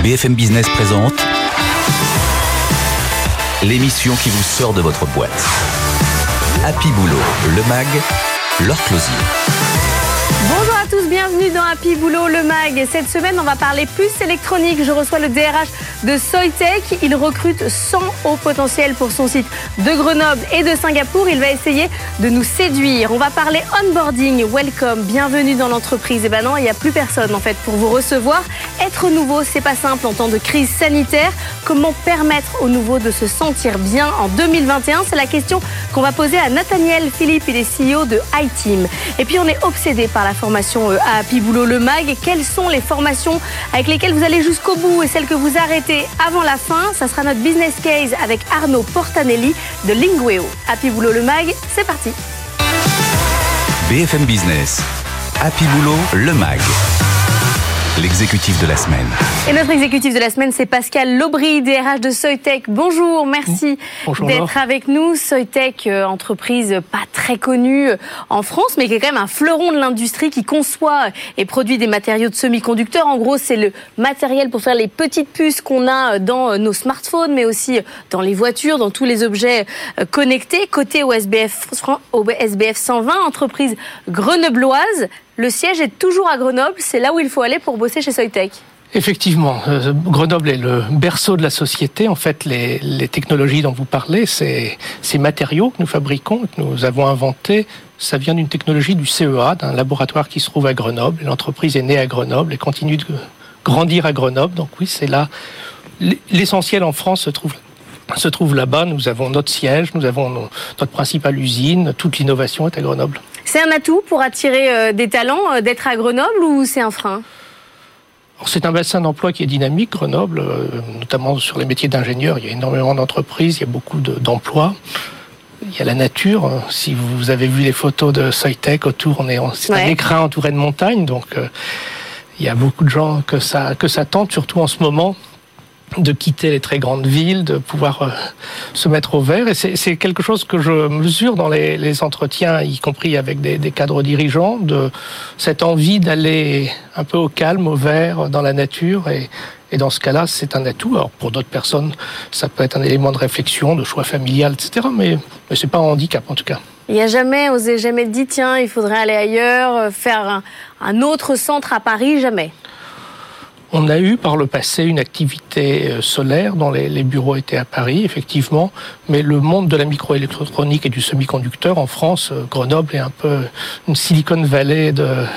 BFM Business présente l'émission qui vous sort de votre boîte. Happy Boulot, le MAG, Laure Closier. Bonjour à tous, bienvenue dans Happy Boulot, le MAG. Cette semaine, on va parler puces électroniques. Je reçois le DRH de Soitec. Il recrute 100 hauts potentiels pour son site de Grenoble et de Singapour. Il va essayer de nous séduire. On va parler onboarding, welcome, bienvenue dans l'entreprise. Et ben non, il n'y a plus personne en fait pour vous recevoir. Être nouveau, c'est pas simple en temps de crise sanitaire. Comment permettre aux nouveaux de se sentir bien en 2021? C'est la question qu'on va poser à Nathaniel Philippe, il est CEO de iTeam. Et puis on est obsédé par la formation à Happy Boulot, le MAG. Quelles sont les formations avec lesquelles vous allez jusqu'au bout et celles que vous arrêtez avant la fin? Ça sera notre business case avec Arnaud Portanelli de Lingueo. Happy Boulot, le MAG, c'est parti. BFM Business, Happy Boulot, le MAG. L'exécutif de la semaine. Et notre exécutif de la semaine, c'est Pascal Laubry, DRH de Soitec. Bonjour, merci d'être avec nous. Soitec, entreprise pas très connue en France, mais qui est quand même un fleuron de l'industrie qui conçoit et produit des matériaux de semi-conducteurs. En gros, c'est le matériel pour faire les petites puces qu'on a dans nos smartphones, mais aussi dans les voitures, dans tous les objets connectés. Côté au SBF 120, entreprise grenobloise. Le siège est toujours à Grenoble, c'est là où il faut aller pour bosser chez Soitec. Effectivement, Grenoble est le berceau de la société. En fait, les technologies dont vous parlez, ces matériaux que nous fabriquons, que nous avons inventés, ça vient d'une technologie du CEA, d'un laboratoire qui se trouve à Grenoble. L'entreprise est née à Grenoble et continue de grandir à Grenoble. Donc oui, c'est là. L'essentiel en France se trouve là-bas. Nous avons notre siège, nous avons notre principale usine, toute l'innovation est à Grenoble. C'est un atout pour attirer des talents d'être à Grenoble ou c'est un frein ? Alors, c'est un bassin d'emploi qui est dynamique, Grenoble, notamment sur les métiers d'ingénieur. Il y a énormément d'entreprises, il y a beaucoup d'emplois. Il y a la nature. Si vous avez vu les photos de Soitec autour, c'est un écrin entouré de montagnes. Donc il y a beaucoup de gens que ça tente, surtout en ce moment, de quitter les très grandes villes, de pouvoir se mettre au vert. Et c'est quelque chose que je mesure dans les entretiens, y compris avec des cadres dirigeants, de cette envie d'aller un peu au calme, au vert, dans la nature. Et dans ce cas-là, c'est un atout. Alors pour d'autres personnes, ça peut être un élément de réflexion, de choix familial, etc. Mais c'est pas un handicap en tout cas. Il n'y a jamais dit, tiens, il faudrait aller ailleurs, faire un autre centre à Paris, jamais. On a eu par le passé une activité solaire dont les bureaux étaient à Paris, effectivement, mais le monde de la microélectronique et du semi-conducteur en France, Grenoble est un peu une Silicon Valley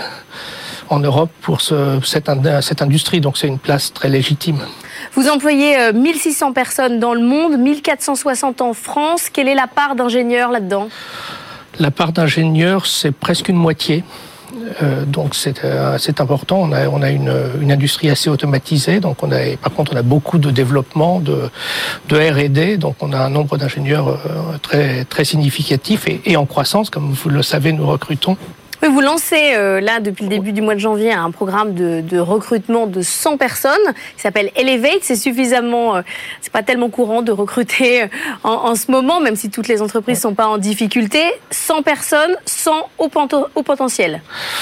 en Europe pour cette industrie, donc c'est une place très légitime. Vous employez 1600 personnes dans le monde, 1460 en France. Quelle est la part d'ingénieurs là-dedans ? La part d'ingénieurs, c'est presque une moitié. Donc c'est important. On a une industrie assez automatisée. Donc par contre on a beaucoup de développement, de R&D. Donc on a un nombre d'ingénieurs très très significatif et en croissance, comme vous le savez, nous recrutons. Oui, vous lancez là depuis le début du mois de janvier un programme de recrutement de 100 personnes qui s'appelle Elevate. C'est pas tellement courant de recruter en ce moment, même si toutes les entreprises sont pas en difficulté. 100 personnes, 100 au potentiel.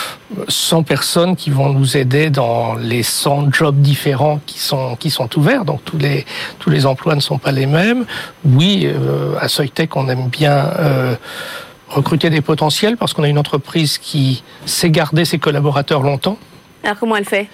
100 personnes qui vont nous aider dans les 100 jobs différents qui sont ouverts. Donc tous les emplois ne sont pas les mêmes. Oui, à Soitec, on aime bien recruter des potentiels parce qu'on a une entreprise qui sait garder ses collaborateurs longtemps. Alors comment elle fait ?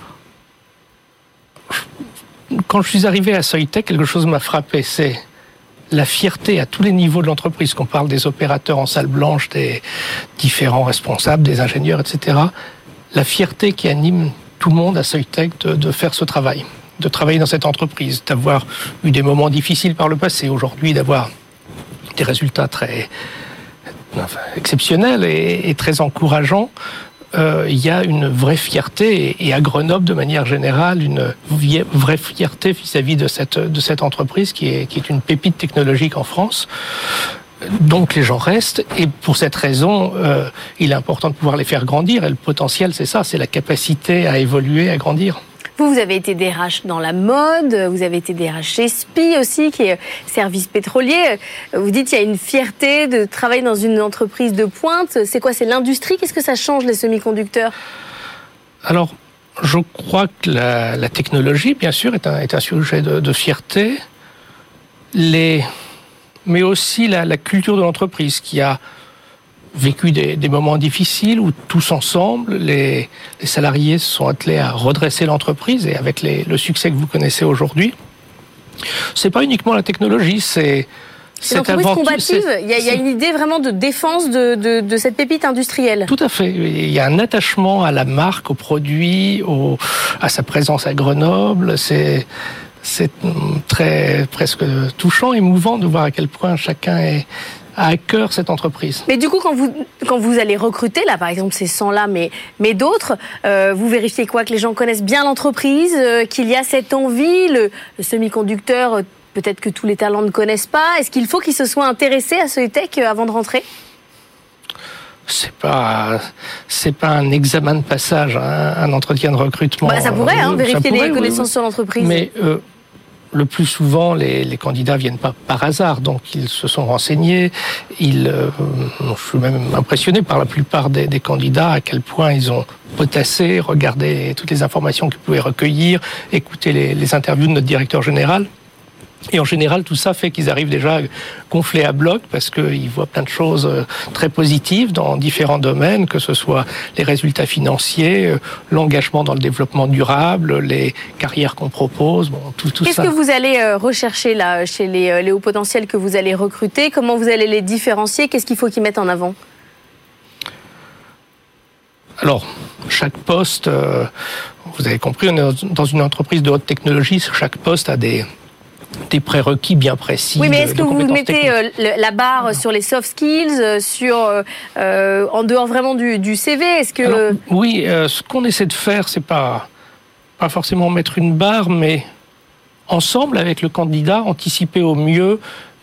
Quand je suis arrivé à Soitec, quelque chose m'a frappé, c'est la fierté à tous les niveaux de l'entreprise, qu'on parle des opérateurs en salle blanche, des différents responsables, des ingénieurs, etc. La fierté qui anime tout le monde à Soitec de faire ce travail, de travailler dans cette entreprise, d'avoir eu des moments difficiles par le passé, aujourd'hui d'avoir des résultats exceptionnel et très encourageant. Il y a une vraie fierté et à Grenoble de manière générale une vraie fierté vis-à-vis de cette entreprise qui est une pépite technologique en France. Donc les gens restent et pour cette raison il est important de pouvoir les faire grandir et le potentiel c'est ça, c'est la capacité à évoluer, à grandir. Vous avez été DRH dans la mode, vous avez été DRH chez SPI aussi, qui est service pétrolier. Vous dites qu'il y a une fierté de travailler dans une entreprise de pointe. C'est quoi ? C'est l'industrie ? Qu'est-ce que ça change, les semi-conducteurs ? Alors, Je crois que la technologie, bien sûr, est un sujet de fierté, mais aussi la culture de l'entreprise qui a vécu des moments difficiles où tous ensemble, les salariés se sont attelés à redresser l'entreprise et avec le succès que vous connaissez aujourd'hui. C'est pas uniquement la technologie, c'est l'entreprise combative. Il y a une idée vraiment de défense de cette pépite industrielle. Tout à fait. Il y a un attachement à la marque, au produit, à sa présence à Grenoble. C'est très presque touchant, émouvant de voir à quel point chacun a à cœur cette entreprise. Mais du coup, quand vous allez recruter, là par exemple ces 100-là, mais d'autres, vous vérifiez quoi? Que les gens connaissent bien l'entreprise, qu'il y a cette envie, le semi-conducteur, peut-être que tous les talents ne connaissent pas. Est-ce qu'il faut qu'ils se soient intéressés à Soitec avant de rentrer? C'est pas un examen de passage, un entretien de recrutement. Ça pourrait, vérifier les connaissances sur l'entreprise. Mais le plus souvent, les candidats viennent pas par hasard, donc ils se sont renseignés. Je suis même impressionné par la plupart des candidats à quel point ils ont potassé, regardé toutes les informations qu'ils pouvaient recueillir, écouté les interviews de notre directeur général. Et en général, tout ça fait qu'ils arrivent déjà gonflés à bloc parce qu'ils voient plein de choses très positives dans différents domaines, que ce soit les résultats financiers, l'engagement dans le développement durable, les carrières qu'on propose, tout ça. Qu'est-ce que vous allez rechercher là chez les hauts potentiels que vous allez recruter? Comment vous allez les différencier? Qu'est-ce qu'il faut qu'ils mettent en avant? Alors, chaque poste, vous avez compris, on est dans une entreprise de haute technologie, chaque poste a des prérequis bien précis. Oui, mais est-ce que vous mettez la barre sur les soft skills, en dehors vraiment du CV? Est-ce que... Alors, oui, ce qu'on essaie de faire, c'est pas forcément mettre une barre, mais ensemble, avec le candidat, anticiper au mieux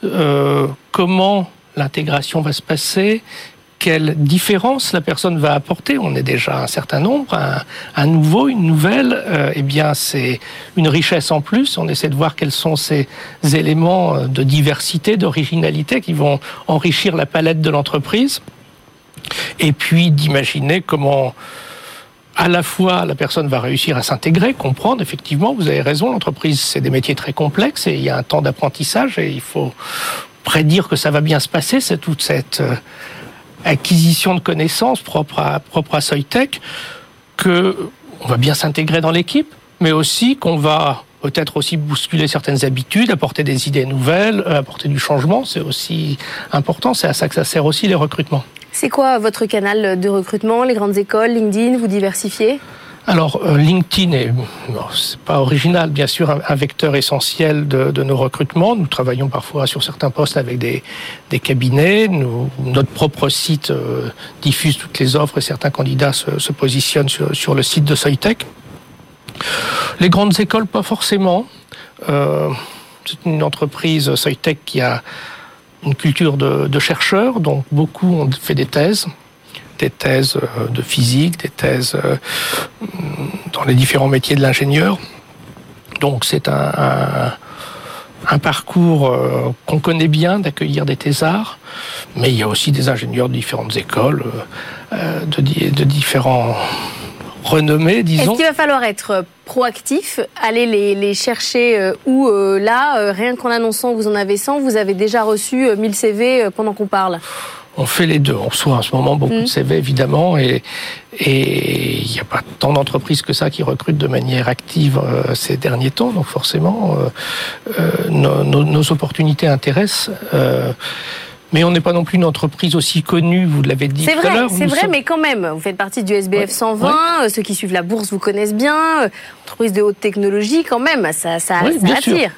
comment l'intégration va se passer, quelle différence la personne va apporter. On est déjà un certain nombre, un nouveau, une nouvelle, c'est une richesse en plus. On essaie de voir quels sont ces éléments de diversité, d'originalité qui vont enrichir la palette de l'entreprise. Et puis d'imaginer comment à la fois la personne va réussir à s'intégrer, comprendre, effectivement, vous avez raison, l'entreprise, c'est des métiers très complexes et il y a un temps d'apprentissage et il faut prédire que ça va bien se passer, c'est toute cette acquisition de connaissances propre à Soitec, qu'on va bien s'intégrer dans l'équipe, mais aussi qu'on va peut-être aussi bousculer certaines habitudes, apporter des idées nouvelles, apporter du changement, c'est aussi important, c'est à ça que ça sert aussi les recrutements. C'est quoi votre canal de recrutement? Les grandes écoles, LinkedIn, vous diversifiez? Alors, LinkedIn c'est pas original, bien sûr, un vecteur essentiel de nos recrutements. Nous travaillons parfois sur certains postes avec des cabinets. Notre propre site diffuse toutes les offres et certains candidats se positionnent sur le site de Soitec. Les grandes écoles, pas forcément. C'est une entreprise, Soitec, qui a une culture de chercheurs, donc beaucoup ont fait des thèses de physique, des thèses dans les différents métiers de l'ingénieur. Donc c'est un parcours qu'on connaît bien, d'accueillir des thésards, mais il y a aussi des ingénieurs de différentes écoles, de différents renommées, disons. Est-ce qu'il va falloir être proactif, aller les chercher ou là, rien qu'en annonçant que vous en avez 100, vous avez déjà reçu 1000 CV pendant qu'on parle? On fait les deux. On reçoit en ce moment beaucoup de CV, évidemment, et il n'y a pas tant d'entreprises que ça qui recrutent de manière active ces derniers temps. Donc forcément, nos opportunités intéressent. Mais on n'est pas non plus une entreprise aussi connue, vous l'avez dit tout à l'heure. C'est vrai, mais quand même, vous faites partie du SBF 120, ceux qui suivent la bourse vous connaissent bien, entreprise de haute technologie quand même, ça attire.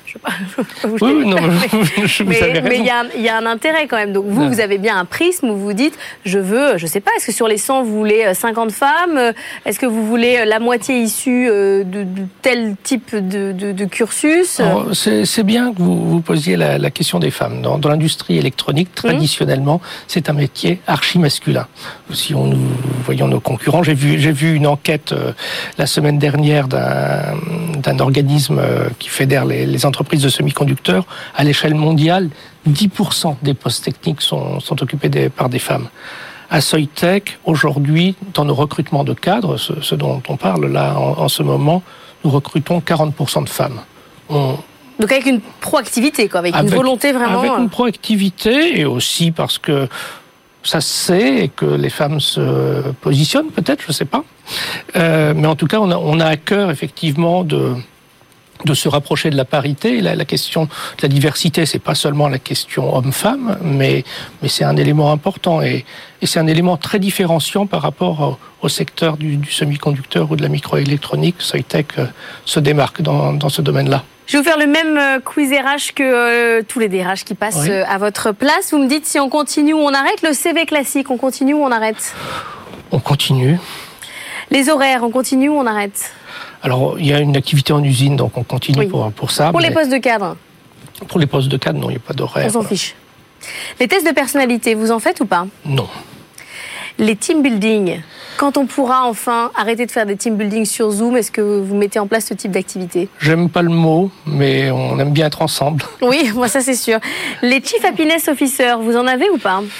Mais il y a un intérêt quand même. Donc vous avez bien un prisme où vous dites, je sais pas, est-ce que sur les 100 vous voulez 50 femmes, est-ce que vous voulez la moitié issue de tel type de cursus? Alors, c'est bien que vous posiez la question des femmes. Dans l'industrie électronique, traditionnellement, c'est un métier archi-masculin. Si nous voyons nos concurrents, j'ai vu une enquête la semaine dernière d'un organisme qui fédère les entreprises de semi-conducteurs. À l'échelle mondiale, 10% des postes techniques sont occupés par des femmes. À Soitec, aujourd'hui, dans nos recrutements de cadres, ce dont on parle là en ce moment, nous recrutons 40% de femmes. Donc avec une proactivité, quoi, avec une volonté vraiment... Avec une proactivité, et aussi parce que ça se sait et que les femmes se positionnent, peut-être, je ne sais pas. Mais en tout cas, on a à cœur, effectivement, de se rapprocher de la parité. La question de la diversité, c'est pas seulement la question homme-femme, mais c'est un élément important et c'est un élément très différenciant par rapport au secteur du semi-conducteur ou de la microélectronique. Soitec se démarque dans ce domaine-là. Je vais vous faire le même quiz RH que tous les DRH qui passent à votre place. Vous me dites si on continue ou on arrête. Le CV classique, on continue ou on arrête? On continue. Les horaires, on continue ou on arrête? Alors, il y a une activité en usine, donc on continue pour ça. Pour les postes de cadre? Pour les postes de cadre, non, il n'y a pas d'horaire. On s'en fiche. Les tests de personnalité, vous en faites ou pas? Non. Les team building, quand on pourra enfin arrêter de faire des team building sur Zoom, est-ce que vous mettez en place ce type d'activité? J'aime pas le mot, mais on aime bien être ensemble. Oui, moi ça c'est sûr. Les Chief Happiness Officers, vous en avez ou pas?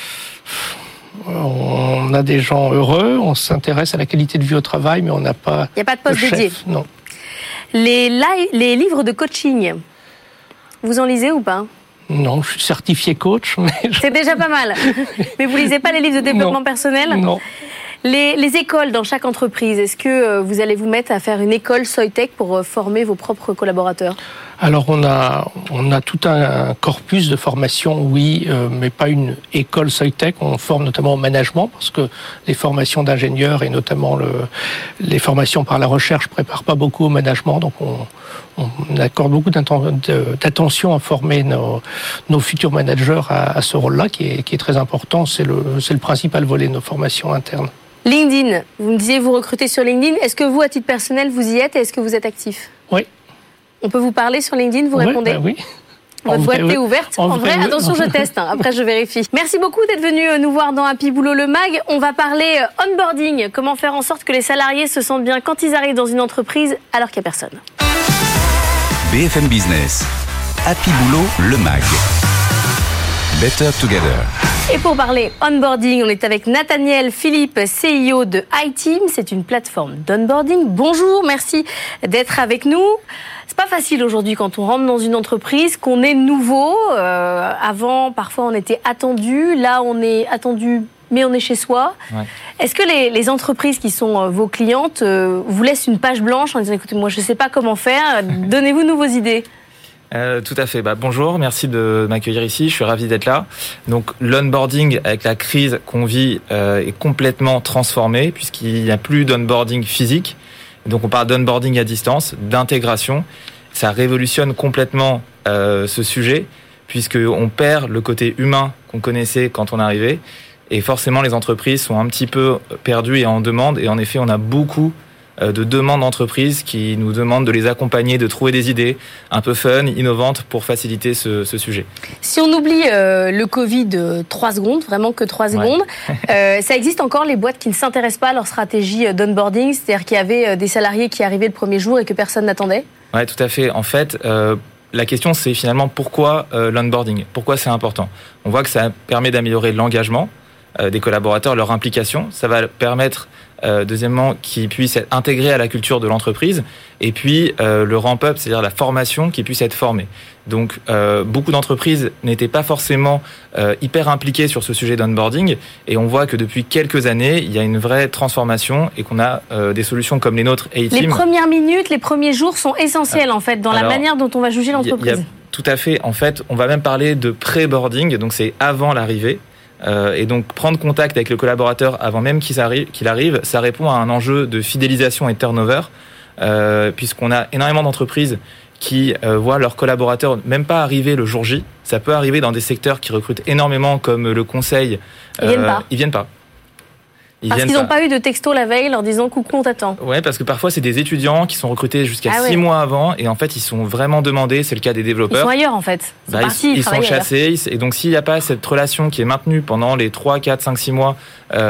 On a des gens heureux, on s'intéresse à la qualité de vie au travail, mais on n'a pas... Il n'y a pas de poste dédié? Non. Les livres de coaching, vous en lisez ou pas? Non, je suis certifié coach, mais... C'est déjà pas mal. Mais vous lisez pas les livres de développement personnel? Non. Les écoles dans chaque entreprise, est-ce que vous allez vous mettre à faire une école Soitec pour former vos propres collaborateurs? Alors on a tout un corpus de formation, oui, mais pas une école Soitec. On forme notamment au management parce que les formations d'ingénieurs et notamment les formations par la recherche préparent pas beaucoup au management. Donc on accorde beaucoup d'attention à former nos futurs managers à ce rôle-là qui est très important. C'est le principal volet de nos formations internes. LinkedIn, vous me disiez vous recrutez sur LinkedIn. Est-ce que vous, à titre personnel, vous y êtes et est-ce que vous êtes actif? Oui. On peut vous parler sur LinkedIn, vous répondez? Oui. Votre boîte est ouverte? En vrai, attention, je teste. Après, je vérifie. Merci beaucoup d'être venu nous voir dans Happy Boulot le Mag. On va parler onboarding. Comment faire en sorte que les salariés se sentent bien quand ils arrivent dans une entreprise alors qu'il n'y a personne. BFM Business. Happy Boulot le Mag. Better Together. Et pour parler onboarding, on est avec Nathaniel Philippe, CEO de iTeam. C'est une plateforme d'onboarding. Bonjour, merci d'être avec nous. C'est pas facile aujourd'hui quand on rentre dans une entreprise, qu'on est nouveau. Avant, parfois, on était attendu. Là, on est attendu, mais on est chez soi. Ouais. Est-ce que les entreprises qui sont vos clientes vous laissent une page blanche en disant « Écoutez, moi, je sais pas comment faire. Donnez-vous vos idées ». Tout à fait. Bonjour, merci de m'accueillir ici. Je suis ravi d'être là. Donc, l'onboarding avec la crise qu'on vit est complètement transformé puisqu'il n'y a plus d'onboarding physique. Donc, on parle d'onboarding à distance, d'intégration. Ça révolutionne complètement ce sujet puisqu'on perd le côté humain qu'on connaissait quand on arrivait. Et forcément, les entreprises sont un petit peu perdues et en demande. Et en effet, on a beaucoup de demandes d'entreprises qui nous demandent de les accompagner, de trouver des idées un peu fun, innovantes pour faciliter ce sujet. Si on oublie le Covid 3 secondes, vraiment que 3 secondes, ça existe encore les boîtes qui ne s'intéressent pas à leur stratégie d'onboarding, c'est-à-dire qu'il y avait des salariés qui arrivaient le premier jour et que personne n'attendait? Oui, tout à fait. En fait, la question c'est finalement pourquoi l'onboarding? Pourquoi c'est important? On voit que ça permet d'améliorer l'engagement des collaborateurs, leur implication. Ça va permettre deuxièmement, qu'ils puissent être intégrés à la culture de l'entreprise, et puis le ramp-up, c'est-à-dire la formation, qui puisse être formée. Donc, beaucoup d'entreprises n'étaient pas forcément hyper impliquées sur ce sujet d'onboarding, et on voit que depuis quelques années, il y a une vraie transformation, et qu'on a des solutions comme les nôtres, iTeam. Les premières minutes, les premiers jours sont essentiels, en fait, dans la manière dont on va juger l'entreprise. Tout à fait. En fait, on va même parler de pré-boarding, donc c'est avant l'arrivée. Et donc prendre contact avec le collaborateur avant même qu'il arrive, ça répond à un enjeu de fidélisation et de turnover, puisqu'on a énormément d'entreprises qui voient leurs collaborateurs même pas arriver le jour J. Ça peut arriver dans des secteurs qui recrutent énormément, comme le conseil. Ils viennent pas. Parce qu'ils n'ont pas eu de texto la veille leur disant « coucou, on t'attend ». Ouais, parce que parfois c'est des étudiants qui sont recrutés jusqu'à 6 mois avant, et en fait ils sont vraiment demandés, c'est le cas des développeurs. Ils sont ailleurs en fait, ils sont chassés, et donc s'il n'y a pas cette relation qui est maintenue pendant les 3, 4, 5, 6 mois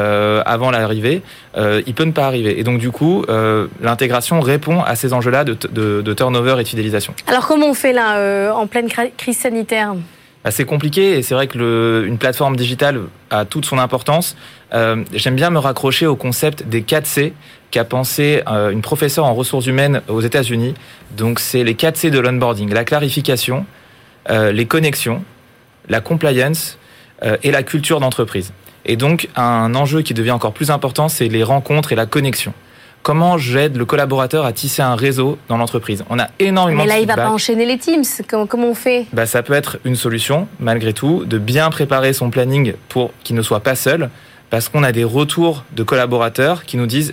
avant l'arrivée, il peut ne pas arriver. Et donc du coup, l'intégration répond à ces enjeux-là de turnover et de fidélisation. Alors comment on fait là, en pleine crise sanitaire ? C'est compliqué et c'est vrai que une plateforme digitale a toute son importance. J'aime bien me raccrocher au concept des 4C qu'a pensé une professeure en ressources humaines aux États-Unis. Donc c'est les 4C de l'onboarding, la clarification, les connexions, la compliance et la culture d'entreprise. Et donc un enjeu qui devient encore plus important, c'est les rencontres et la connexion. Comment j'aide le collaborateur à tisser un réseau dans l'entreprise? On a énormément de feedback. Mais là, il va pas enchaîner les Teams. Comment on fait? Ça peut être une solution, malgré tout, de bien préparer son planning pour qu'il ne soit pas seul. Parce qu'on a des retours de collaborateurs qui nous disent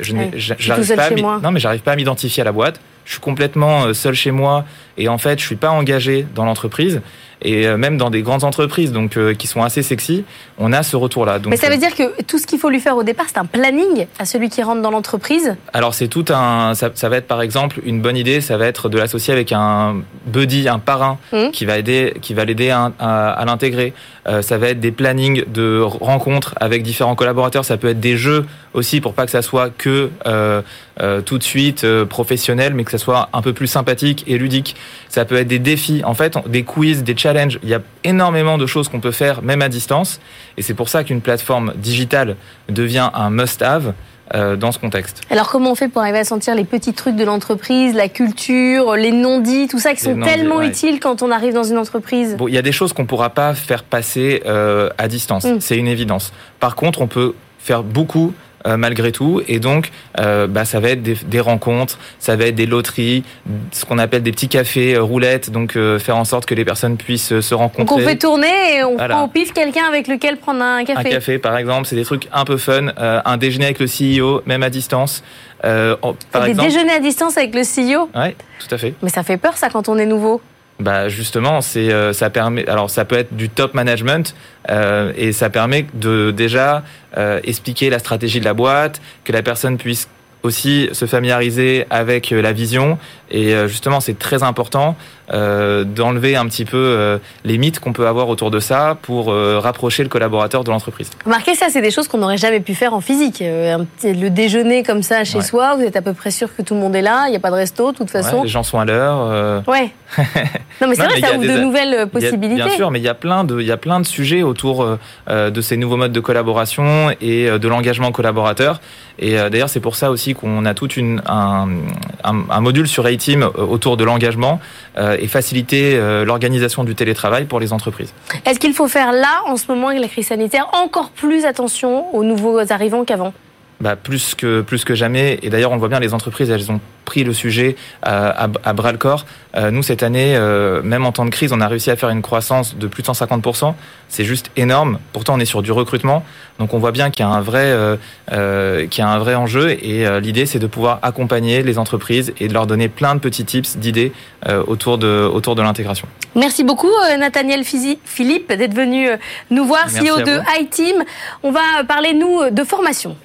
j'arrive pas à m'identifier à la boîte, je suis complètement seul chez moi et en fait je suis pas engagé dans l'entreprise. Et même dans des grandes entreprises donc qui sont assez sexy, on a ce retour-là. Donc, mais ça veut dire que tout ce qu'il faut lui faire au départ, c'est un planning à celui qui rentre dans l'entreprise? Alors c'est ça va être par exemple une bonne idée, ça va être de l'associer avec un buddy, un parrain qui va l'aider à l'intégrer. Ça va être des plannings de rencontres avec différents collaborateurs. Ça peut être des jeux aussi pour pas que ça soit que tout de suite professionnel, mais que ça soit un peu plus sympathique et ludique. Ça peut être des défis, en fait, des quiz, des challenges. Il y a énormément de choses qu'on peut faire, même à distance. Et c'est pour ça qu'une plateforme digitale devient un must-have dans ce contexte. Alors comment on fait pour arriver à sentir les petits trucs de l'entreprise, la culture, les non-dits, tout ça qui sont tellement utiles quand on arrive dans une entreprise? Bon, il y a des choses qu'on ne pourra pas faire passer à distance. C'est une évidence. Par contre, on peut faire beaucoup malgré tout, et donc ça va être des rencontres, ça va être des loteries, ce qu'on appelle des petits cafés roulettes, donc faire en sorte que les personnes puissent se rencontrer. Donc on fait tourner et on prend au pif quelqu'un avec lequel prendre un café. Un café par exemple, c'est des trucs un peu fun, un déjeuner avec le CEO, même à distance. Des déjeuners à distance avec le CEO? Ouais, tout à fait. Mais ça fait peur ça quand on est nouveau? Justement, ça permet. Alors, ça peut être du top management et ça permet de déjà expliquer la stratégie de la boîte, que la personne puisse aussi se familiariser avec la vision. Et justement, c'est très important d'enlever un petit peu les mythes qu'on peut avoir autour de ça pour rapprocher le collaborateur de l'entreprise. Remarquez, ça, c'est des choses qu'on n'aurait jamais pu faire en physique. Le déjeuner comme ça chez soi, vous êtes à peu près sûr que tout le monde est là, il n'y a pas de resto, de toute façon. Les gens sont à l'heure. Ouais. Non, mais c'est vrai, ça ouvre de nouvelles possibilités. Bien sûr, mais il y a plein de sujets autour de ces nouveaux modes de collaboration et de l'engagement collaborateur. Et d'ailleurs, c'est pour ça aussi qu'on a tout un module sur A-Team autour de l'engagement et faciliter l'organisation du télétravail pour les entreprises. Est-ce qu'il faut faire là, en ce moment, avec la crise sanitaire, encore plus attention aux nouveaux arrivants qu'avant ? Plus que jamais. Et d'ailleurs, on le voit bien, les entreprises, elles ont pris le sujet à bras le corps. Nous, cette année, même en temps de crise, on a réussi à faire une croissance de plus de 150%. C'est juste énorme. Pourtant, on est sur du recrutement. Donc, on voit bien qu'il y a un vrai enjeu. Et l'idée, c'est de pouvoir accompagner les entreprises et de leur donner plein de petits tips, d'idées autour de l'intégration. Merci beaucoup, Nathaniel Philippe, d'être venu nous voir, CEO de A-Team. On va parler, nous, de formation.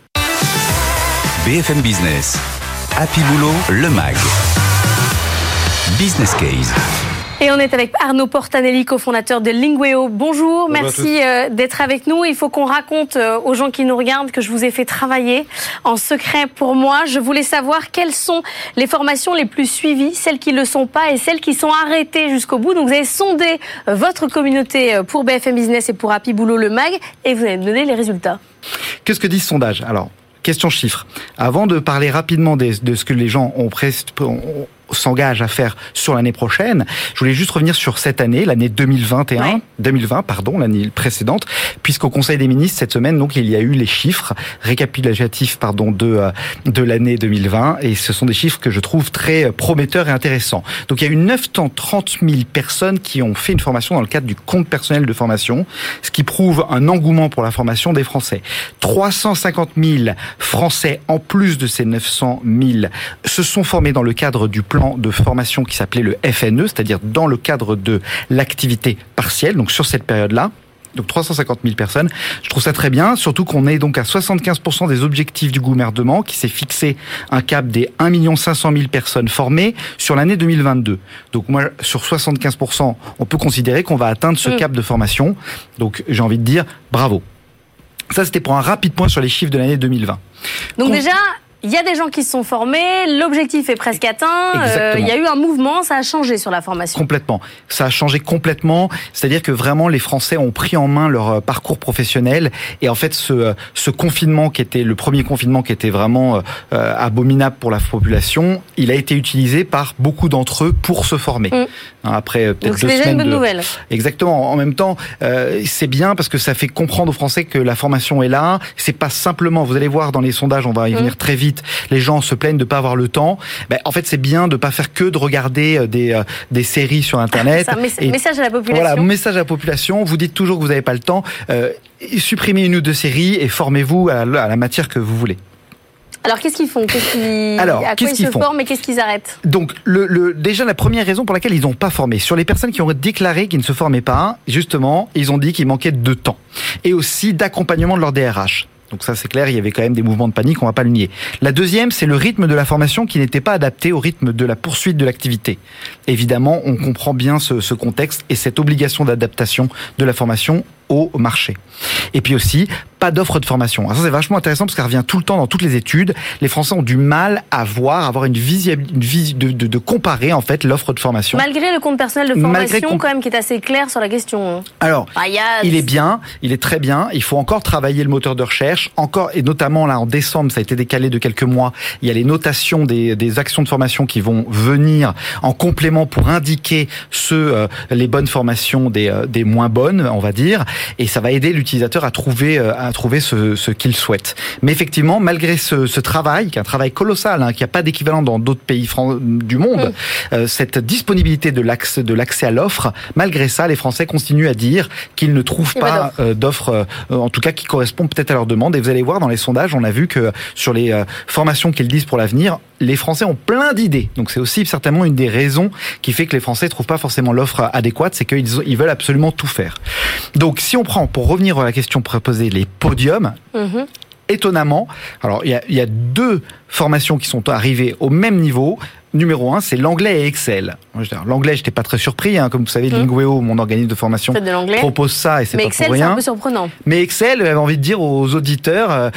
BFM Business, Happy Boulot, le MAG. Business Case. Et on est avec Arnaud Portanelli, cofondateur de Lingueo. Bonjour, merci d'être avec nous. Il faut qu'on raconte aux gens qui nous regardent que je vous ai fait travailler en secret pour moi. Je voulais savoir quelles sont les formations les plus suivies, celles qui ne le sont pas et celles qui sont arrêtées jusqu'au bout. Donc vous avez sondé votre communauté pour BFM Business et pour Happy Boulot, le MAG, et vous allez me donner les résultats. Qu'est-ce que dit ce sondage ? Alors, question chiffres. Avant de parler rapidement de ce que les gens s'engagent à faire sur l'année prochaine, je voulais juste revenir sur cette année, l'année 2020, l'année précédente, puisqu'au Conseil des ministres cette semaine, donc il y a eu les chiffres récapitulatifs, de l'année 2020, et ce sont des chiffres que je trouve très prometteurs et intéressants. Donc il y a eu 930 000 personnes qui ont fait une formation dans le cadre du compte personnel de formation, ce qui prouve un engouement pour la formation des Français. 350 000 Français, en plus de ces 900 000, se sont formés dans le cadre du plan de formation qui s'appelait le FNE, c'est-à-dire dans le cadre de l'activité partielle, donc sur cette période-là. Donc 350 000 personnes. Je trouve ça très bien, surtout qu'on est donc à 75% des objectifs du gouvernement qui s'est fixé un cap des 1 500 000 personnes formées sur l'année 2022. Donc moi, sur 75%, on peut considérer qu'on va atteindre ce cap de formation. Donc j'ai envie de dire bravo. Ça, c'était pour un rapide point sur les chiffres de l'année 2020. Donc déjà, il y a des gens qui se sont formés, l'objectif est presque atteint, il y a eu un mouvement, ça a changé sur la formation. Complètement. Ça a changé complètement. C'est-à-dire que vraiment, les Français ont pris en main leur parcours professionnel. Et en fait, ce confinement qui était le premier confinement qui était vraiment abominable pour la population, il a été utilisé par beaucoup d'entre eux pour se former. Après peut-être 2 semaines. Donc c'est déjà une bonne nouvelle. Exactement. En même temps, c'est bien parce que ça fait comprendre aux Français que la formation est là. C'est pas simplement, vous allez voir dans les sondages, on va y venir très vite, les gens se plaignent de pas avoir le temps. En fait, c'est bien de pas faire que de regarder des séries sur Internet. C'est un message à la population. Voilà, message à la population. Vous dites toujours que vous n'avez pas le temps. Supprimez 1 ou 2 séries et formez-vous à la matière que vous voulez. Alors, qu'est-ce qu'ils font ? À quoi ils se forment et qu'est-ce qu'ils arrêtent ? Donc, déjà, la première raison pour laquelle ils n'ont pas formé, sur les personnes qui ont déclaré qu'ils ne se formaient pas, justement, ils ont dit qu'il manquait de temps et aussi d'accompagnement de leur DRH. Donc ça, c'est clair, il y avait quand même des mouvements de panique, on va pas le nier. La deuxième, c'est le rythme de la formation qui n'était pas adapté au rythme de la poursuite de l'activité. Évidemment, on comprend bien ce contexte et cette obligation d'adaptation de la formation au marché. Et puis aussi, pas d'offre de formation. Alors ça, c'est vachement intéressant parce que ça revient tout le temps dans toutes les études. Les Français ont du mal à avoir une vision de comparer en fait l'offre de formation. Malgré le compte personnel de formation, quand même, qui est assez clair sur la question. Alors, il est bien, il est très bien. Il faut encore travailler le moteur de recherche, et notamment là en décembre, ça a été décalé de quelques mois. Il y a les notations des actions de formation qui vont venir en complément pour indiquer les bonnes formations des moins bonnes, on va dire. Et ça va aider l'utilisateur à trouver ce qu'il souhaite. Mais effectivement, malgré ce travail, qui est un travail colossal, qui n'a pas d'équivalent dans d'autres pays du monde, cette disponibilité de l'accès à l'offre, malgré ça, les Français continuent à dire qu'ils ne trouvent pas d'offre, en tout cas qui correspond peut-être à leur demande. Et vous allez voir dans les sondages, on a vu que sur les formations qu'ils disent pour l'avenir, les Français ont plein d'idées. Donc c'est aussi certainement une des raisons qui fait que les Français ne trouvent pas forcément l'offre adéquate, c'est qu'ils veulent absolument tout faire. Donc si on prend, pour revenir à la question proposée, les podiums, étonnamment, alors il y a 2 formations qui sont arrivées au même niveau. Numéro 1, c'est l'anglais et Excel. L'anglais, j'étais pas très surpris, comme vous savez, Lingueo, mon organisme de formation, propose ça et c'est pas Excel, pour rien. C'est un peu surprenant. Mais Excel, j'avais envie de dire aux auditeurs,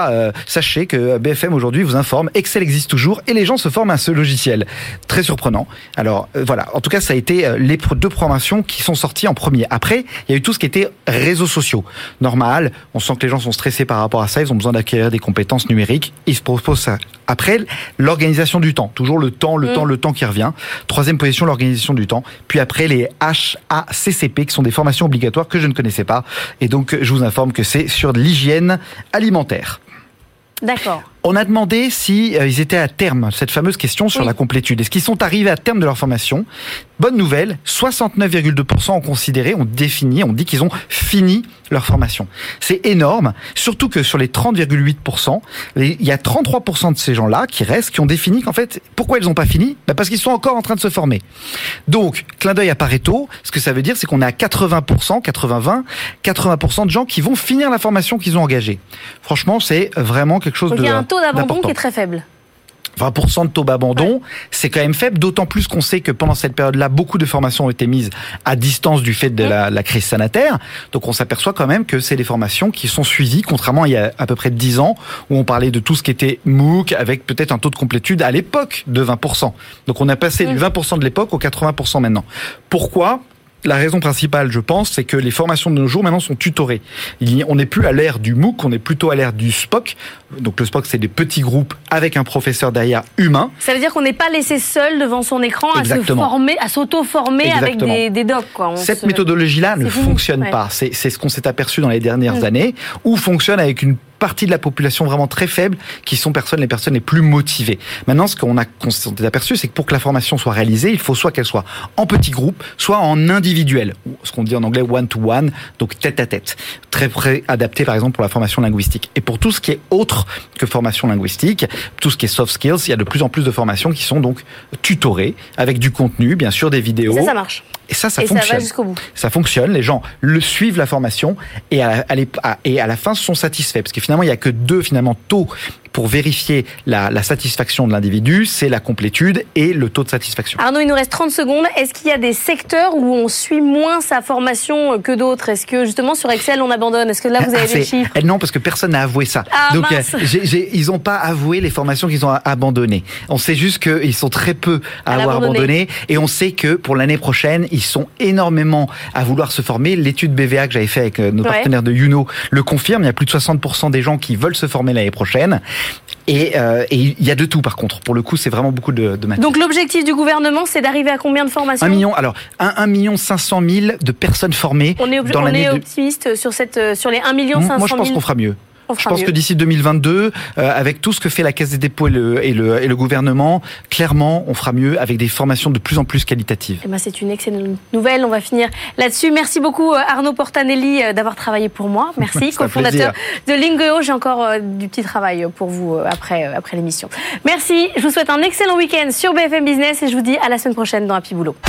sachez que BFM aujourd'hui vous informe, Excel existe toujours et les gens se forment à ce logiciel. Très surprenant. Alors voilà, en tout cas, ça a été les 2 formations qui sont sorties en premier. Après, il y a eu tout ce qui était réseaux sociaux. Normal, on sent que les gens sont stressés par rapport à ça, ils ont besoin d'acquérir des compétences numériques, ils se proposent ça. Après, l'organisation du temps, toujours le temps qui revient. 3e position, l'organisation du temps. Puis après, les HACCP, qui sont des formations obligatoires que je ne connaissais pas. Et donc, je vous informe que c'est sur l'hygiène alimentaire. D'accord. On a demandé si ils étaient à terme, cette fameuse question sur la complétude. Est-ce qu'ils sont arrivés à terme de leur formation ? Bonne nouvelle, 69,2% ont dit qu'ils ont fini leur formation. C'est énorme, surtout que sur les 30,8%, il y a 33% de ces gens-là qui restent, qui ont défini qu'en fait, pourquoi ils n'ont pas fini ? Parce qu'ils sont encore en train de se former. Donc, clin d'œil à Pareto, ce que ça veut dire, c'est qu'on est à 80% de gens qui vont finir la formation qu'ils ont engagée. Franchement, c'est vraiment quelque chose Donc, il y a un taux d'abandon qui est très faible. 20% de taux d'abandon, c'est quand même faible, d'autant plus qu'on sait que pendant cette période-là, beaucoup de formations ont été mises à distance du fait de la crise sanitaire. Donc on s'aperçoit quand même que c'est des formations qui sont suivies, contrairement à il y a à peu près 10 ans, où on parlait de tout ce qui était MOOC, avec peut-être un taux de complétude à l'époque de 20%. Donc on a passé du 20% de l'époque au 80% maintenant. Pourquoi ? La raison principale, je pense, c'est que les formations de nos jours, maintenant, sont tutorées. On n'est plus à l'ère du MOOC, on est plutôt à l'ère du SPOC. Donc le SPOC, c'est des petits groupes avec un professeur derrière humain. Ça veut dire qu'on n'est pas laissé seul devant son écran à s'auto-former avec des docs, quoi. Cette méthodologie-là ne fonctionne pas. C'est ce qu'on s'est aperçu dans les dernières années, ou fonctionne avec une partie de la population vraiment très faible, qui sont les personnes les plus motivées. Maintenant, ce qu'on s'est aperçu, c'est que pour que la formation soit réalisée, il faut soit qu'elle soit en petits groupes, soit en individuel, ce qu'on dit en anglais one-to-one, donc tête-à-tête. Très adapté, par exemple, pour la formation linguistique. Et pour tout ce qui est autre que formation linguistique, tout ce qui est soft skills, il y a de plus en plus de formations qui sont donc tutorées, avec du contenu, bien sûr, des vidéos. Et ça marche. Et ça fonctionne. Ça va jusqu'au bout. Ça fonctionne, les gens suivent la formation et à la fin sont satisfaits. Parce que finalement, il n'y a que 2 taux pour vérifier la satisfaction de l'individu, c'est la complétude et le taux de satisfaction. Arnaud, il nous reste 30 secondes. Est-ce qu'il y a des secteurs où on suit moins sa formation que d'autres? Est-ce que justement sur Excel on abandonne? Est-ce que là vous avez des chiffres? Non, parce que personne n'a avoué ça. Donc ils n'ont pas avoué les formations qu'ils ont abandonnées. On sait juste qu'ils sont très peu à avoir abandonné, et on sait que pour l'année prochaine, ils sont énormément à vouloir se former. L'étude BVA que j'avais fait avec nos partenaires de Youno le confirme. Il y a plus de 60% des gens qui veulent se former l'année prochaine. Et il y a de tout par contre. Pour le coup, c'est vraiment beaucoup de matière. Donc l'objectif du gouvernement, c'est d'arriver à combien de formations? 1 500 000 de personnes formées dans l'année. On est optimiste sur les 1 500 000. Moi, je pense qu'on fera mieux. Je pense que d'ici 2022, avec tout ce que fait la Caisse des dépôts et le gouvernement, clairement, on fera mieux avec des formations de plus en plus qualitatives. C'est une excellente nouvelle. On va finir là-dessus. Merci beaucoup Arnaud Portanelli d'avoir travaillé pour moi. Merci, cofondateur de Lingeo. J'ai encore du petit travail pour vous après l'émission. Merci. Je vous souhaite un excellent week-end sur BFM Business et je vous dis à la semaine prochaine dans Happy Boulot.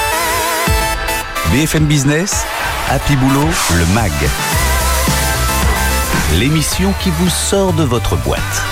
BFM Business, Happy Boulot, le MAG. L'émission qui vous sort de votre boîte.